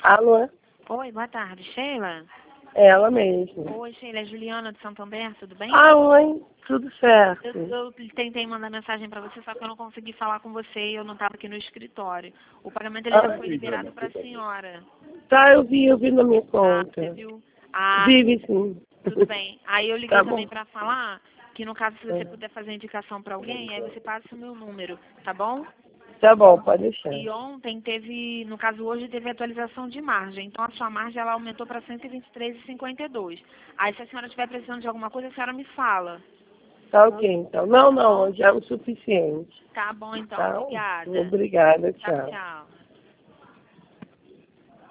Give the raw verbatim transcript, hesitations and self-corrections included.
Alô? Oi, boa tarde. Sheila? Ela mesmo. Oi, Sheila. É Juliana de Santander, tudo bem? Ah, oi. Tudo certo. Eu, eu tentei mandar mensagem para você, só que eu não consegui falar com você e eu não estava aqui no escritório. O pagamento ele Ah. já foi liberado para a senhora. Tá, eu vi, eu vi na minha Ah, conta. você viu? Ah, Vive sim. tudo bem. Aí eu liguei Tá também bom. para falar que no caso, se você puder fazer indicação para alguém, aí você passa o meu número, tá bom? Tá bom, pode deixar. E ontem teve, no caso hoje, teve atualização de margem. Então a sua margem ela aumentou para cento e vinte e três vírgula cinquenta e dois. Aí se a senhora estiver precisando de alguma coisa, a senhora me fala. Tá ok, então. Não, não, já é o suficiente. Tá bom então, Tá? obrigada. Obrigada, Tchau, tchau. tchau.